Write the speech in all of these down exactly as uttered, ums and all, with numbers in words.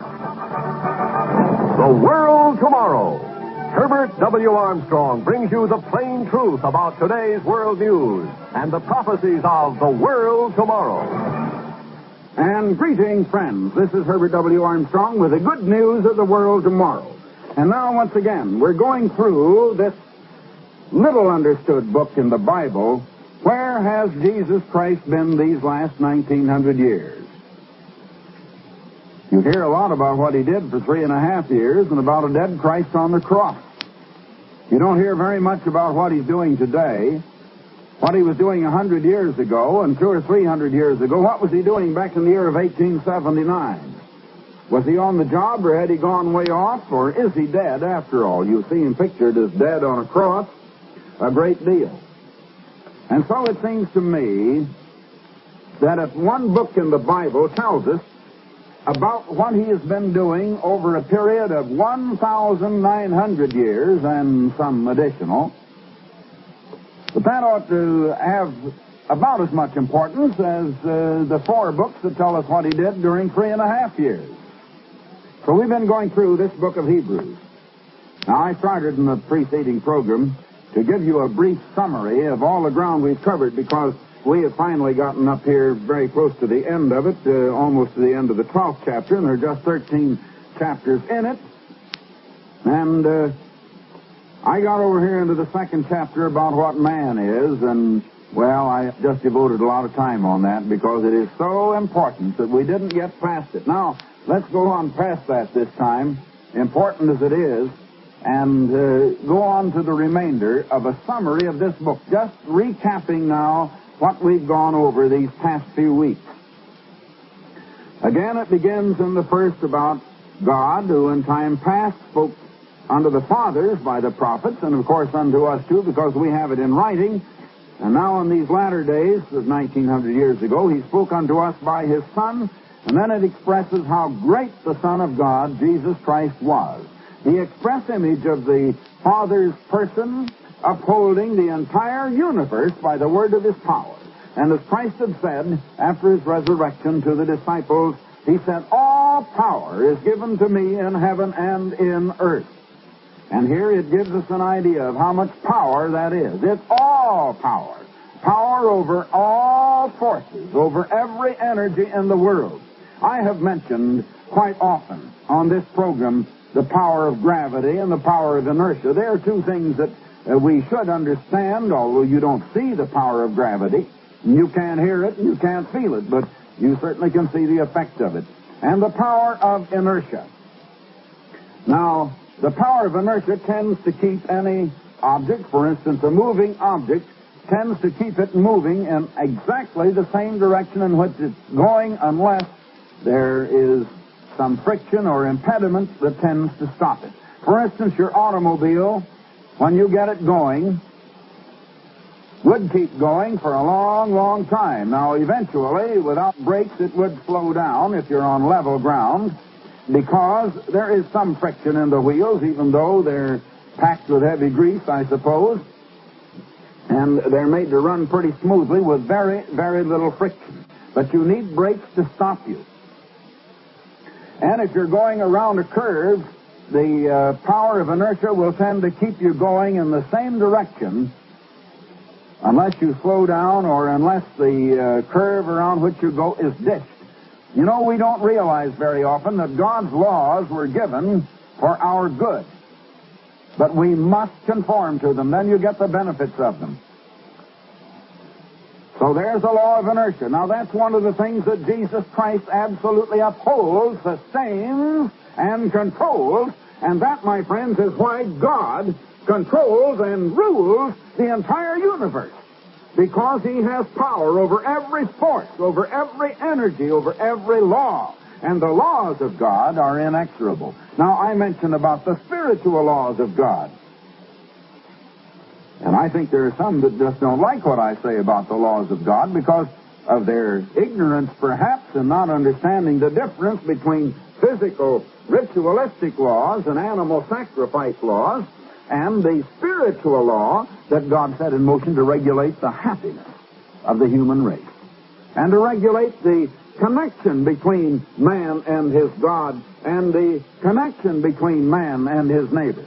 The World Tomorrow. Herbert W. Armstrong brings you the plain truth about today's world news and the prophecies of the world tomorrow. And greetings, friends. This is Herbert W. Armstrong with the good news of the world tomorrow. And now, once again, we're going through this little understood book in the Bible. Where has Jesus Christ been these last nineteen hundred years? You hear a lot about what he did for three and a half years and about a dead Christ on the cross. You don't hear very much about what he's doing today, what he was doing a hundred years ago and two or three hundred years ago. What was he doing back in the year of eighteen seventy-nine? Was he on the job, or had he gone way off, or is he dead after all? You see him pictured as dead on a cross a great deal. And so it seems to me that if one book in the Bible tells us about what he has been doing over a period of one thousand nine hundred years and some additional, but that ought to have about as much importance as uh, the four books that tell us what he did during three and a half years. So we've been going through this book of Hebrews. Now, I started in the preceding program to give you a brief summary of all the ground we've covered, because we have finally gotten up here very close to the end of it, uh, almost to the end of the twelfth chapter, and there are just thirteen chapters in it. And uh, I got over here into the second chapter about what man is, and, well, I just devoted a lot of time on that because it is so important that we didn't get past it. Now, let's go on past that this time, important as it is, and uh, go on to the remainder of a summary of this book, just recapping now what we've gone over these past few weeks. Again, it begins in the first about God, who in time past spoke unto the fathers by the prophets, and of course unto us too, because we have it in writing. And now in these latter days, of nineteen hundred years ago, he spoke unto us by his Son, and then it expresses how great the Son of God, Jesus Christ, was. The express image of the Father's person, upholding the entire universe by the word of his power. And as Christ had said after his resurrection to the disciples, he said, all power is given to me in heaven and in earth. And here it gives us an idea of how much power that is. It's all power. Power over all forces, over every energy in the world. I have mentioned quite often on this program the power of gravity and the power of inertia. They are two things that Uh, we should understand, although you don't see the power of gravity. You can't hear it and you can't feel it, but you certainly can see the effect of it. And the power of inertia. Now, the power of inertia tends to keep any object, for instance, a moving object, tends to keep it moving in exactly the same direction in which it's going, unless there is some friction or impediment that tends to stop it. For instance, your automobile, when you get it going, would keep going for a long, long time. Now, eventually, without brakes, it would slow down if you're on level ground, because there is some friction in the wheels, even though they're packed with heavy grease, I suppose, and they're made to run pretty smoothly with very, very little friction. But you need brakes to stop you. And if you're going around a curve, the uh, power of inertia will tend to keep you going in the same direction unless you slow down or unless the uh, curve around which you go is dished. You know, we don't realize very often that God's laws were given for our good. But we must conform to them. Then you get the benefits of them. So there's the law of inertia. Now, that's one of the things that Jesus Christ absolutely upholds, sustains, and controls. And that, my friends, is why God controls and rules the entire universe. Because he has power over every force, over every energy, over every law. And the laws of God are inexorable. Now, I mentioned about the spiritual laws of God. And I think there are some that just don't like what I say about the laws of God because of their ignorance, perhaps, and not understanding the difference between physical, ritualistic laws and animal sacrifice laws and the spiritual law that God set in motion to regulate the happiness of the human race and to regulate the connection between man and his God and the connection between man and his neighbor.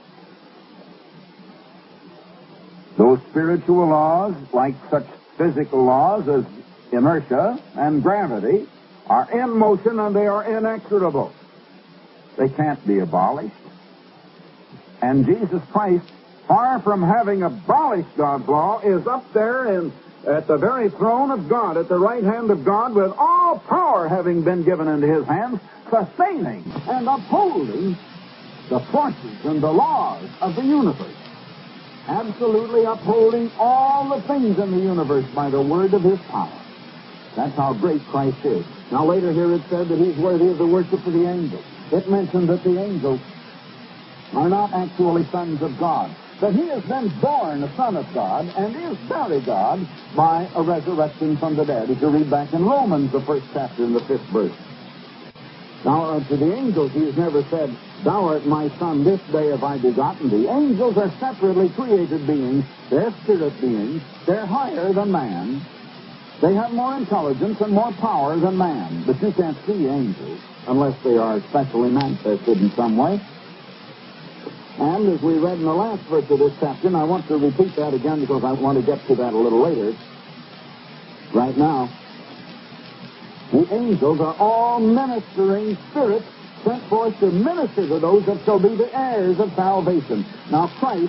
Those spiritual laws, like such physical laws as inertia and gravity, are in motion and they are inexorable. They can't be abolished. And Jesus Christ, far from having abolished God's law, is up there in, at the very throne of God, at the right hand of God, with all power having been given into his hands, sustaining and upholding the forces and the laws of the universe. Absolutely upholding all the things in the universe by the word of his power. That's how great Christ is. Now later here it said that he's worthy of the worship of the angels. It mentioned that the angels are not actually sons of God, that he has been born a son of God and is very God by a resurrection from the dead. If you read back in Romans, the first chapter and the fifth verse. Now, uh, to the angels, he has never said, "Thou art my son, this day have I begotten thee." Angels are separately created beings. They're spirit beings. They're higher than man. They have more intelligence and more power than man. But you can't see angels unless they are specially manifested in some way. And as we read in the last verse of this chapter, and I want to repeat that again because I want to get to that a little later, right now, the angels are all ministering spirits sent forth to minister to those that shall be the heirs of salvation. Now, Christ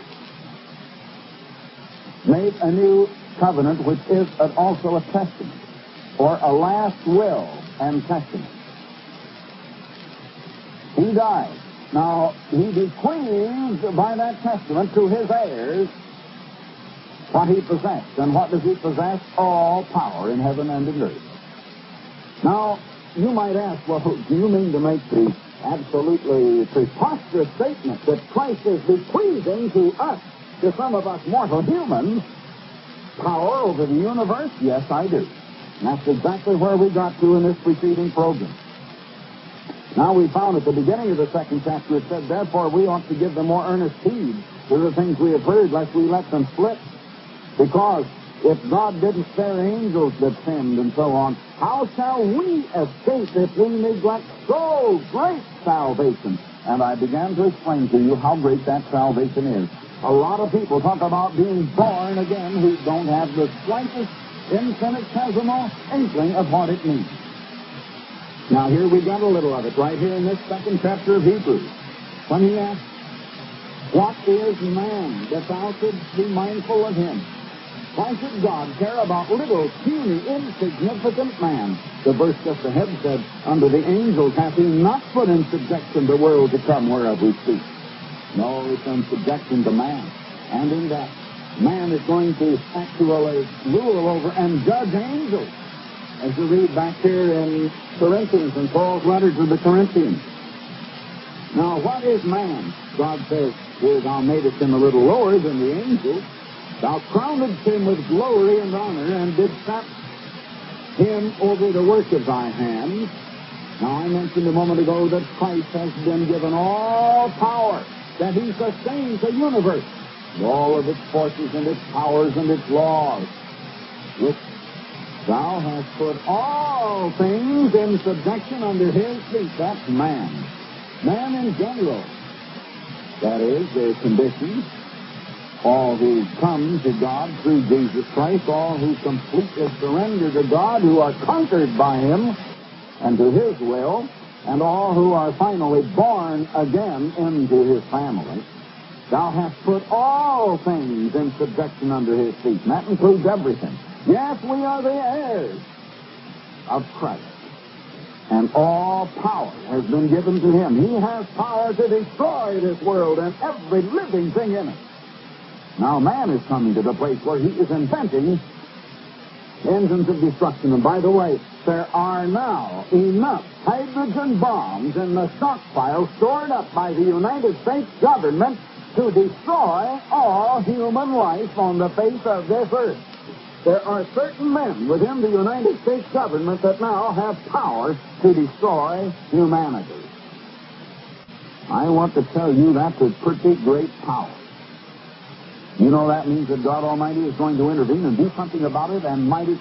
made a new covenant, which is also a testament, or a last will and testament. He died. Now, he bequeathed by that testament to his heirs what he possessed. And what does he possess? All power in heaven and in earth. Now, you might ask, well, do you mean to make the absolutely preposterous statement that Christ is bequeathing to us, to some of us mortal humans, power over the universe? Yes, I do. And that's exactly where we got to in this preceding program. Now we found at the beginning of the second chapter it said, therefore we ought to give them more earnest heed to the things we have heard, lest we let them slip. Because if God didn't spare angels that sinned and so on, how shall we escape if we neglect so great salvation? And I began to explain to you how great that salvation is. A lot of people talk about being born again who don't have the slightest infinitesimal inkling of what it means. Now here we got a little of it right here in this second chapter of Hebrews. When he asks, what is man that thou shouldst be mindful of him? Why should God care about little, puny, insignificant man? The verse just ahead said, under the angels hath he not put in subjection the world to come whereof we speak. No, it's in subjection to man. And in that, man is going to actually rule over and judge angels. As you read back here in Corinthians, in Paul's letter to the Corinthians. Now, what is man? God says, here thou madest him a little lower than the angels. Thou crownedst him with glory and honor, and didst set him over the work of thy hands. Now, I mentioned a moment ago that Christ has been given all power, that he sustains the universe, all of its forces and its powers and its laws, which thou hast put all things in subjection under his feet. That's man. Man in general. That is, their conditions. All who come to God through Jesus Christ, all who completely surrender to God, who are conquered by him and to his will, and all who are finally born again into his family. Thou hast put all things in subjection under his feet. And that includes everything. Yes, we are the heirs of Christ. And all power has been given to him. He has power to destroy this world and every living thing in it. Now man is coming to the place where he is inventing engines of destruction. And by the way, there are now enough hydrogen bombs in the stockpile stored up by the United States government to destroy all human life on the face of this earth. There are certain men within the United States government that now have power to destroy humanity. I want to tell you that's a pretty great power. You know that means that God Almighty is going to intervene and do something about it, and mighty quick,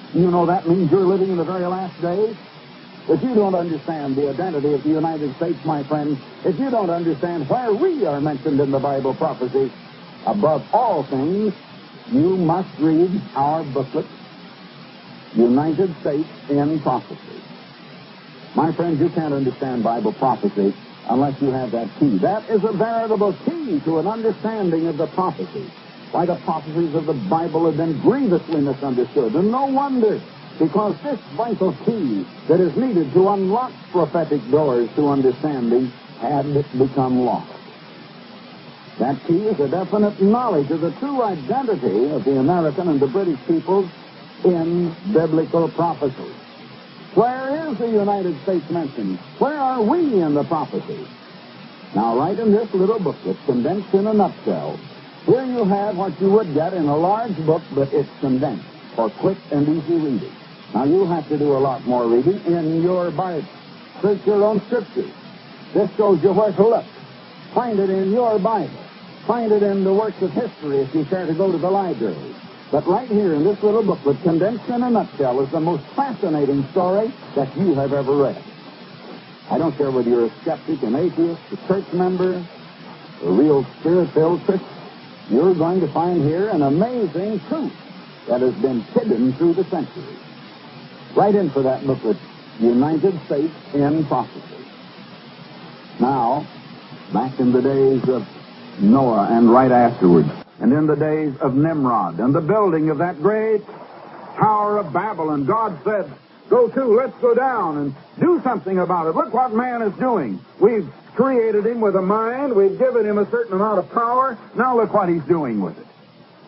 You know that means you're living in the very last days? If you don't understand the identity of the United States, my friends, if you don't understand where we are mentioned in the Bible prophecy, above all things, you must read our booklet, United States in Prophecy. My friends, you can't understand Bible prophecy unless you have that key. That is a veritable key to an understanding of the prophecy. Why, the prophecies of the Bible have been grievously misunderstood, and no wonder, because this vital key that is needed to unlock prophetic doors to understanding had become lost. That key is a definite knowledge of the true identity of the American and the British peoples in biblical prophecy. Where is the United States mentioned? Where are we in the prophecy? Now, right in this little booklet, condensed in a nutshell, here you have what you would get in a large book, but it's condensed for quick and easy reading. Now, you'll have to do a lot more reading in your Bible. Search your own scriptures. This shows you where to look. Find it in your Bible. Find it in the works of history if you care to go to the library. But right here in this little booklet, condensed in a nutshell, is the most fascinating story that you have ever read. I don't care whether you're a skeptic, an atheist, a church member, a real spirit-filled Christian. You're going to find here an amazing truth that has been hidden through the centuries. Right in for that booklet, United States in Prophecy. Now, back in the days of Noah and right afterwards, and in the days of Nimrod and the building of that great Tower of Babylon, God said, go to, let's go down and do something about it. Look what man is doing. We've created him with a mind. We've given him a certain amount of power. Now look what he's doing with it.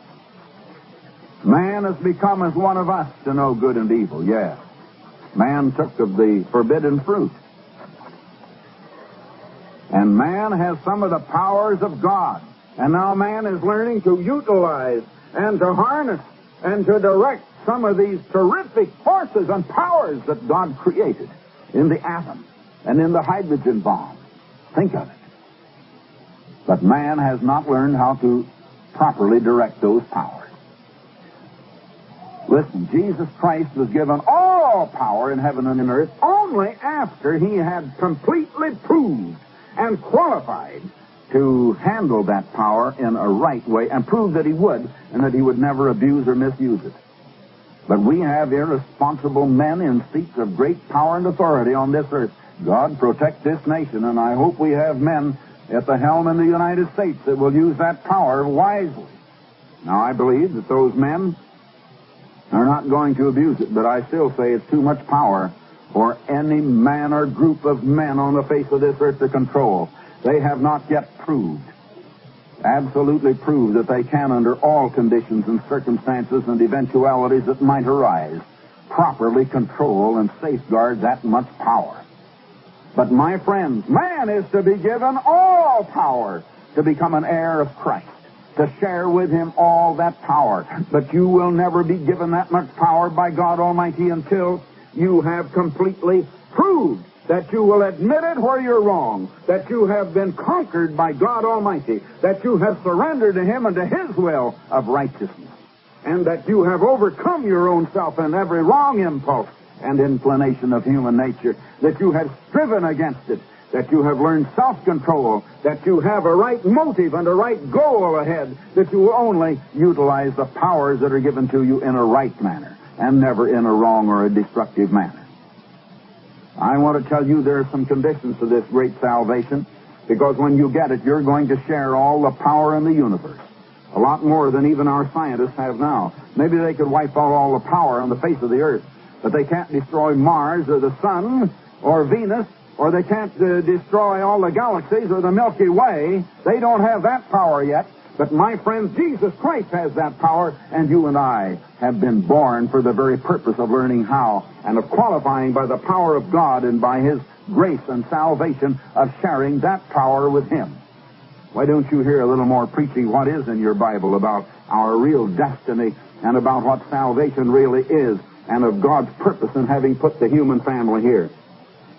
Man has become as one of us to know good and evil, yes. Man took of the forbidden fruit. And man has some of the powers of God. And now man is learning to utilize and to harness and to direct some of these terrific forces and powers that God created in the atom and in the hydrogen bomb. Think of it. But man has not learned how to properly direct those powers. Listen, Jesus Christ was given all power in heaven and in earth only after he had completely proved and qualified to handle that power in a right way and prove that he would and that he would never abuse or misuse it. But we have irresponsible men in seats of great power and authority on this earth. God protect this nation, and I hope we have men at the helm in the United States that will use that power wisely. Now, I believe that those men are not going to abuse it, but I still say it's too much power for any man or group of men on the face of this earth to control. They have not yet proved, absolutely proved, that they can, under all conditions and circumstances and eventualities that might arise, properly control and safeguard that much power. But, my friends, man is to be given all power to become an heir of Christ, to share with him all that power. But you will never be given that much power by God Almighty until you have completely proved that you will admit it where you're wrong, that you have been conquered by God Almighty, that you have surrendered to him and to his will of righteousness, and that you have overcome your own self and every wrong impulse and inclination of human nature, that you have striven against it, that you have learned self-control, that you have a right motive and a right goal ahead, that you will only utilize the powers that are given to you in a right manner and never in a wrong or a destructive manner. I want to tell you there are some conditions to this great salvation, because when you get it, you're going to share all the power in the universe. A lot more than even our scientists have now. Maybe they could wipe out all the power on the face of the earth, but they can't destroy Mars or the Sun or Venus, or they can't uh, destroy all the galaxies or the Milky Way. They don't have that power yet. But, my friends, Jesus Christ has that power, and you and I have been born for the very purpose of learning how and of qualifying by the power of God and by his grace and salvation of sharing that power with him. Why don't you hear a little more preaching what is in your Bible about our real destiny and about what salvation really is and of God's purpose in having put the human family here?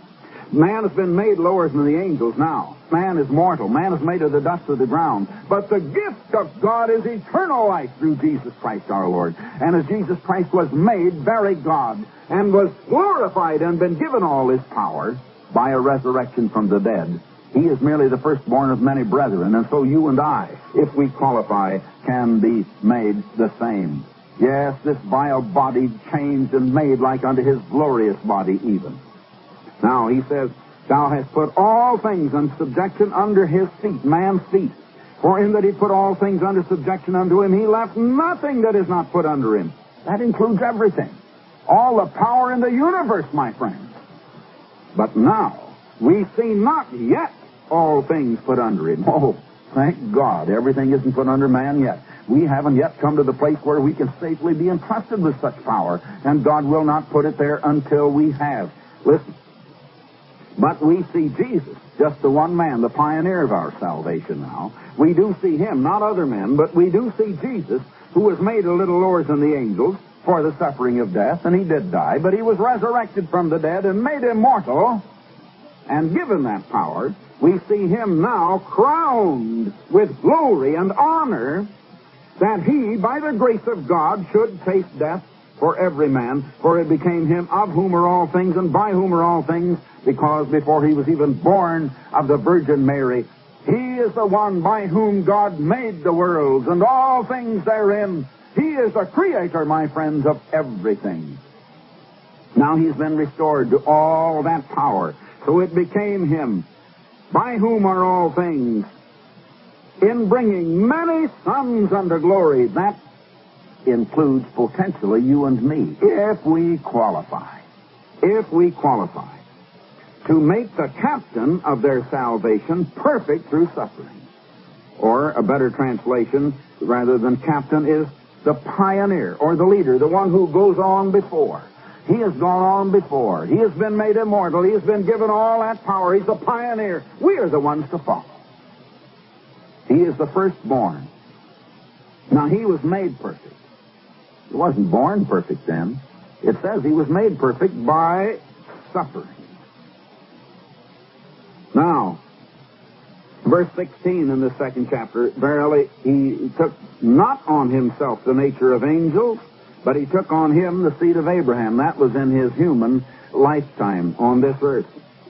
Man has been made lower than the angels now. Man is mortal. Man is made of the dust of the ground. But the gift of God is eternal life through Jesus Christ our Lord. And as Jesus Christ was made very God and was glorified and been given all his power by a resurrection from the dead, he is merely the firstborn of many brethren. And so you and I, if we qualify, can be made the same. Yes, this vile body changed and made like unto his glorious body even. Now, he says, thou hast put all things in subjection under his feet, man's feet. For in that he put all things under subjection unto him, he left nothing that is not put under him. That includes everything. All the power in the universe, my friends. But now, we see not yet all things put under him. Oh, thank God, everything isn't put under man yet. We haven't yet come to the place where we can safely be entrusted with such power, and God will not put it there until we have. Listen. But we see Jesus, just the one man, the pioneer of our salvation now. We do see him, not other men, but we do see Jesus, who was made a little lower than the angels for the suffering of death, and he did die, but he was resurrected from the dead and made immortal and given that power. We see him now crowned with glory and honor, that he, by the grace of God, should taste death for every man, for it became him of whom are all things and by whom are all things, because before he was even born of the Virgin Mary, he is the one by whom God made the worlds and all things therein. He is the creator, my friends, of everything. Now he's been restored to all that power, so it became him by whom are all things, in bringing many sons unto glory. That includes potentially you and me, if we qualify. If we qualify. To make the captain of their salvation perfect through suffering. Or, a better translation, rather than captain, is the pioneer, or the leader, the one who goes on before. He has gone on before. He has been made immortal. He has been given all that power. He's the pioneer. We are the ones to follow. He is the firstborn. Now, he was made perfect. He wasn't born perfect then. It says he was made perfect by suffering. Now, verse sixteen in the second chapter, verily he took not on himself the nature of angels, but he took on him the seed of Abraham. That was in his human lifetime on this earth.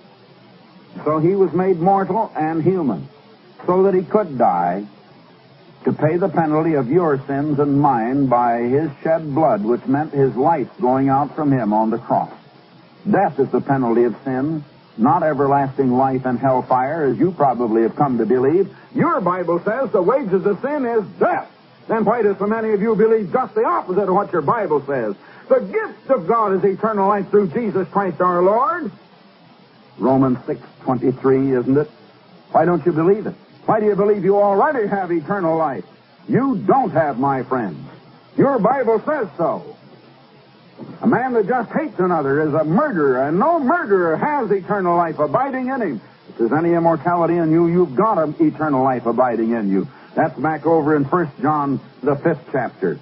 So he was made mortal and human, so that he could die to pay the penalty of your sins and mine by his shed blood, which meant his life going out from him on the cross. Death is the penalty of sin, not everlasting life and hellfire, as you probably have come to believe. Your Bible says the wages of sin is death. Then why do so many of you believe just the opposite of what your Bible says? The gift of God is eternal life through Jesus Christ our Lord. Romans six twenty-three, isn't it? Why don't you believe it? Why do you believe you already have eternal life? You don't have, my friends. Your Bible says so. A man that just hates another is a murderer, and no murderer has eternal life abiding in him. If there's any immortality in you, you've got an eternal life abiding in you. That's back over in First John, the fifth chapter.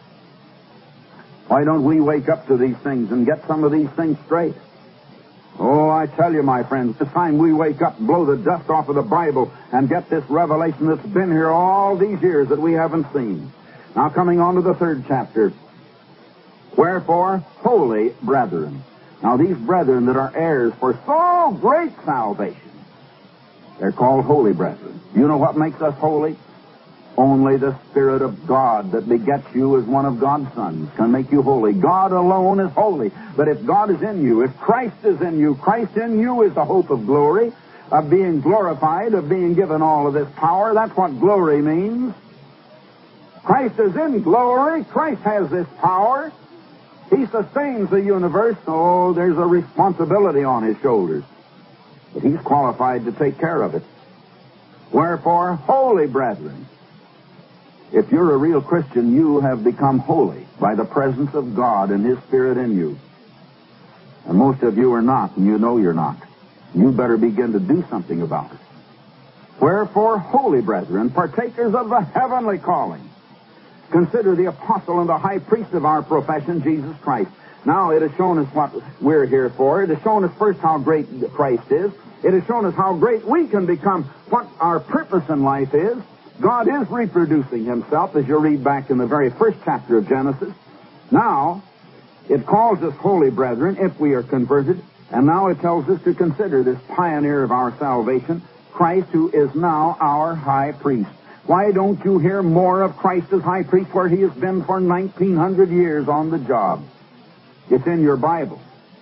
Why don't we wake up to these things and get some of these things straight? Oh, I tell you, my friends, it's time we wake up, blow the dust off of the Bible, and get this revelation that's been here all these years that we haven't seen. Now, coming on to the third chapter. Wherefore, holy brethren. Now, these brethren that are heirs for so great salvation, they're called holy brethren. You know what makes us holy? Only the Spirit of God that begets you as one of God's sons can make you holy. God alone is holy. But if God is in you, if Christ is in you, Christ in you is the hope of glory, of being glorified, of being given all of this power. That's what glory means. Christ is in glory. Christ has this power. He sustains the universe. Oh, there's a responsibility on his shoulders. But he's qualified to take care of it. Wherefore, holy brethren. If you're a real Christian, you have become holy by the presence of God and his Spirit in you. And most of you are not, and you know you're not. You better begin to do something about it. Wherefore, holy brethren, partakers of the heavenly calling, consider the apostle and the high priest of our profession, Jesus Christ, Now, it has shown us what we're here for. It has shown us first how great Christ is. It has shown us how great we can become, what our purpose in life is. God is reproducing himself, as you read back in the very first chapter of Genesis. Now, it calls us holy brethren if we are converted, and now it tells us to consider this pioneer of our salvation, Christ, who is now our high priest. Why don't you hear more of Christ as high priest where he has been for nineteen hundred years on the job? It's in your Bible.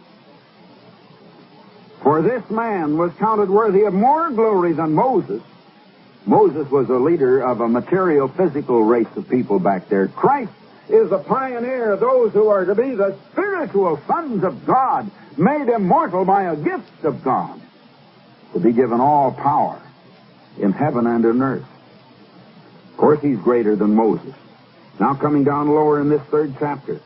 For this man was counted worthy of more glory than Moses. Moses was a leader of a material, physical race of people back there. Christ is the pioneer of those who are to be the spiritual sons of God, made immortal by a gift of God, to be given all power in heaven and in earth. Of course, he's greater than Moses. Now, coming down lower in this third chapter,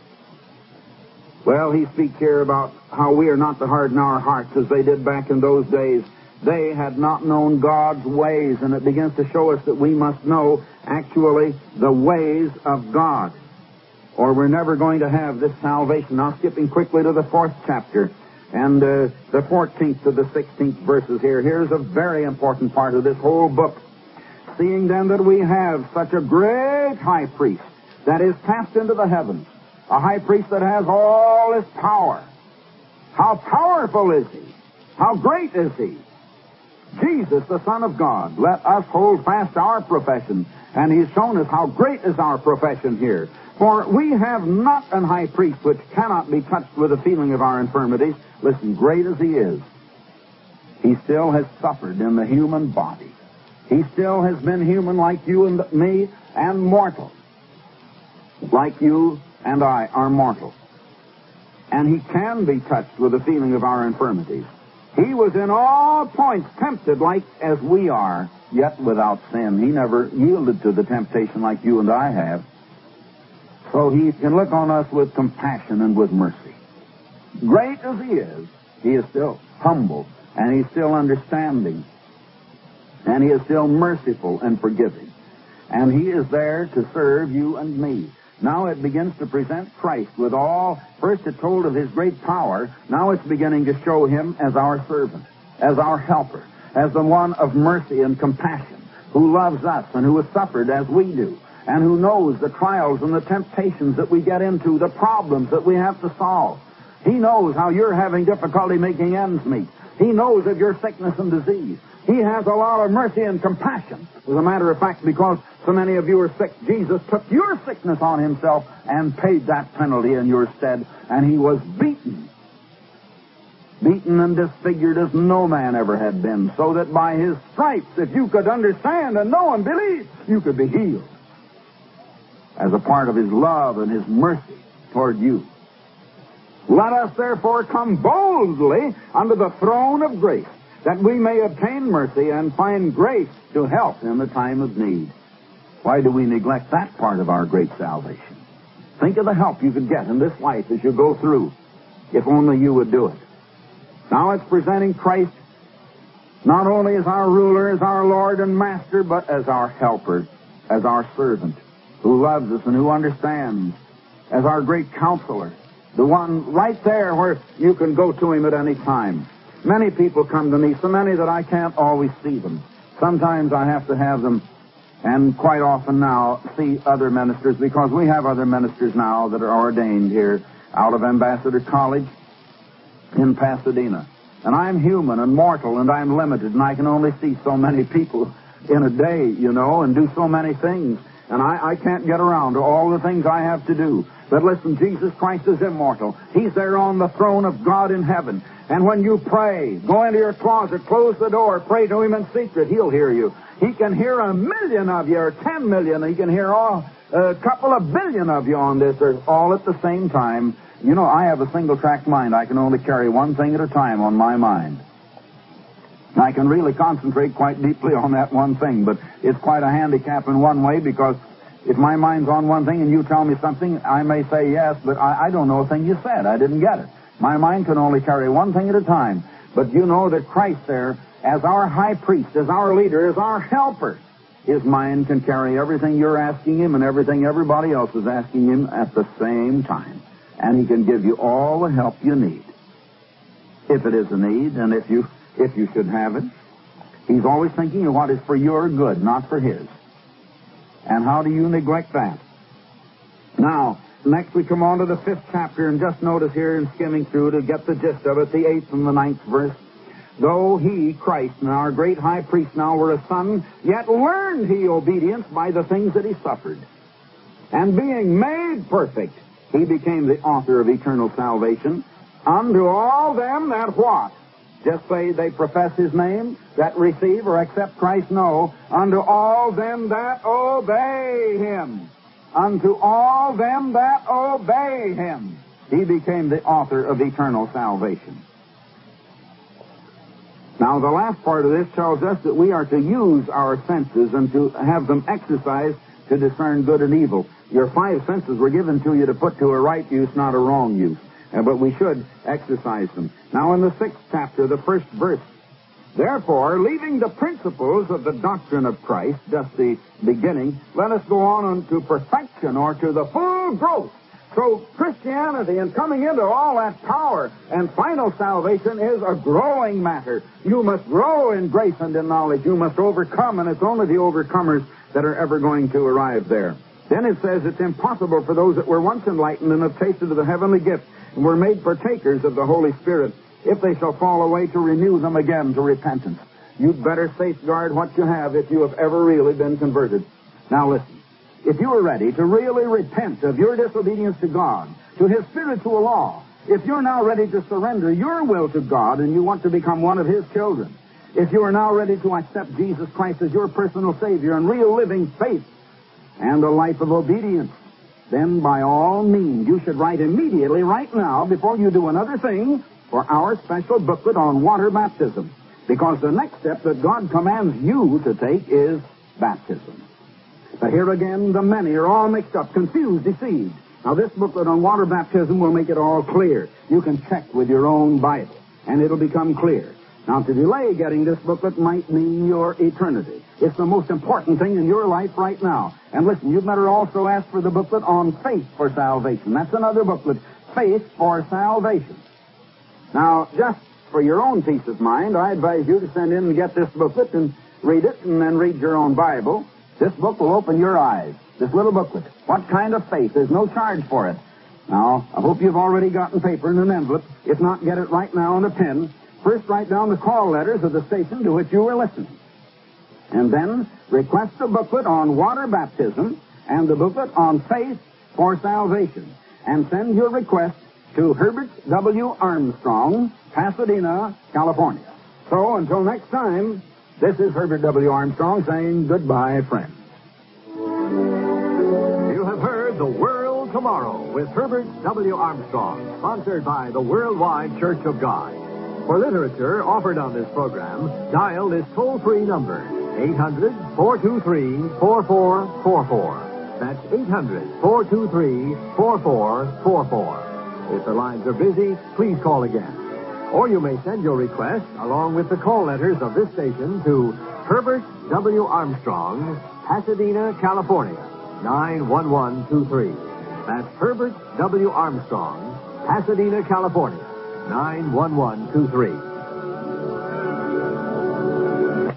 well, he speaks here about how we are not to harden our hearts as they did back in those days. They had not known God's ways, and it begins to show us that we must know, actually, the ways of God, or we're never going to have this salvation. Now, skipping quickly to the fourth chapter, and uh, the fourteenth to the sixteenth verses here. Here's a very important part of this whole book. Seeing then that we have such a great high priest that is passed into the heavens, a high priest that has all his power. How powerful is he? How great is he? Jesus, the Son of God. Let us hold fast our profession. And he's shown us how great is our profession here. For we have not an high priest which cannot be touched with the feeling of our infirmities. Listen, great as he is, he still has suffered in the human body. He still has been human like you and me, and mortal. Like you and I are mortal. And he can be touched with the feeling of our infirmities. He was in all points tempted like as we are, yet without sin. He never yielded to the temptation like you and I have. So he can look on us with compassion and with mercy. Great as he is, he is still humble, and he's still understanding, and he is still merciful and forgiving. And he is there to serve you and me. Now it begins to present Christ with all. First it told of his great power. Now it's beginning to show him as our servant, as our helper, as the one of mercy and compassion, who loves us and who has suffered as we do, and who knows the trials and the temptations that we get into, the problems that we have to solve. He knows how you're having difficulty making ends meet. He knows of your sickness and disease. He has a lot of mercy and compassion. As a matter of fact, because so many of you are sick, Jesus took your sickness on himself and paid that penalty in your stead, and he was beaten. Beaten and disfigured as no man ever had been, so that by his stripes, if you could understand and know and believe, you could be healed. As a part of his love and his mercy toward you. Let us therefore come boldly unto the throne of grace, that we may obtain mercy and find grace to help in the time of need. Why do we neglect that part of our great salvation? Think of the help you could get in this life as you go through, if only you would do it. Now it's presenting Christ not only as our ruler, as our Lord and Master, but as our helper, as our servant, who loves us and who understands, as our great counselor, the one right there where you can go to him at any time. Many people come to me, so many that I can't always see them. Sometimes I have to have them, and quite often now, see other ministers, because we have other ministers now that are ordained here out of Ambassador College in Pasadena. And I'm human and mortal, and I'm limited, and I can only see so many people in a day, you know, and do so many things. And I, I can't get around to all the things I have to do. But listen, Jesus Christ is immortal. He's there on the throne of God in heaven. And when you pray, go into your closet, close the door, pray to him in secret, he'll hear you. He can hear a million of you, or ten million. He can hear all, a couple of billion of you on this earth, all at the same time. You know, I have a single-track mind. I can only carry one thing at a time on my mind. I can really concentrate quite deeply on that one thing, but it's quite a handicap in one way, because if my mind's on one thing and you tell me something, I may say yes, but I, I don't know a thing you said. I didn't get it. My mind can only carry one thing at a time. But you know that Christ there, as our high priest, as our leader, as our helper, his mind can carry everything you're asking him and everything everybody else is asking him at the same time. and he can give you all the help you need. If it is a need, and if you if you should have it. He's always thinking of what is for your good, not for his. And how do you neglect that? Now, next we come on to the fifth chapter, and just notice here in skimming through to get the gist of it, the eighth and the ninth verse. Though he, Christ, and our great high priest now were a son, yet learned he obedience by the things that he suffered. And being made perfect, he became the author of eternal salvation unto all them that what? Just say they profess his name, that receive or accept Christ? No. Unto all them that obey him. Unto all them that obey him. He became the author of eternal salvation. Now, the last part of this tells us that we are to use our senses and to have them exercised to discern good and evil. Your five senses were given to you to put to a right use, not a wrong use. Uh, but we should exercise them. Now, in the sixth chapter, the first verse. Therefore, leaving the principles of the doctrine of Christ, just the beginning, let us go on unto perfection, or to the full growth. So Christianity and coming into all that power and final salvation is a growing matter. You must grow in grace and in knowledge. You must overcome, and it's only the overcomers that are ever going to arrive there. Then it says it's impossible for those that were once enlightened and have tasted of the heavenly gift and were made partakers of the Holy Spirit, if they shall fall away, to renew them again to repentance. You'd better safeguard what you have if you have ever really been converted. Now listen. If you are ready to really repent of your disobedience to God, to his spiritual law, if you're now ready to surrender your will to God and you want to become one of his children, if you are now ready to accept Jesus Christ as your personal Savior and real living faith and a life of obedience, then by all means you should write immediately right now, before you do another thing, for our special booklet on water baptism. Because the next step that God commands you to take is baptism. But here again, the many are all mixed up, confused, deceived. Now, this booklet on water baptism will make it all clear. You can check with your own Bible, and it'll become clear. Now, to delay getting this booklet might mean your eternity. It's the most important thing in your life right now. And listen, you'd better also ask for the booklet on faith for salvation. That's another booklet, Faith for Salvation. Now, just for your own peace of mind, I advise you to send in and get this booklet and read it, and then read your own Bible. This book will open your eyes. This little booklet. What kind of faith? There's no charge for it. Now, I hope you've already gotten paper and an envelope. If not, get it right now and a pen. First, write down the call letters of the station to which you were listening. And then request the booklet on water baptism and the booklet on faith for salvation. And send your request to Herbert W. Armstrong, Pasadena, California. So, until next time, this is Herbert W. Armstrong saying goodbye, friends. You have heard The World Tomorrow with Herbert W. Armstrong, sponsored by the Worldwide Church of God. For literature offered on this program, dial this toll-free number, eight hundred, four two three, four four four four. That's eight hundred, four two three, four four four four. If the lines are busy, please call again. Or you may send your request, along with the call letters of this station, to Herbert W. Armstrong, Pasadena, California, nine one one two three. That's Herbert W. Armstrong, Pasadena, California, nine one one two three.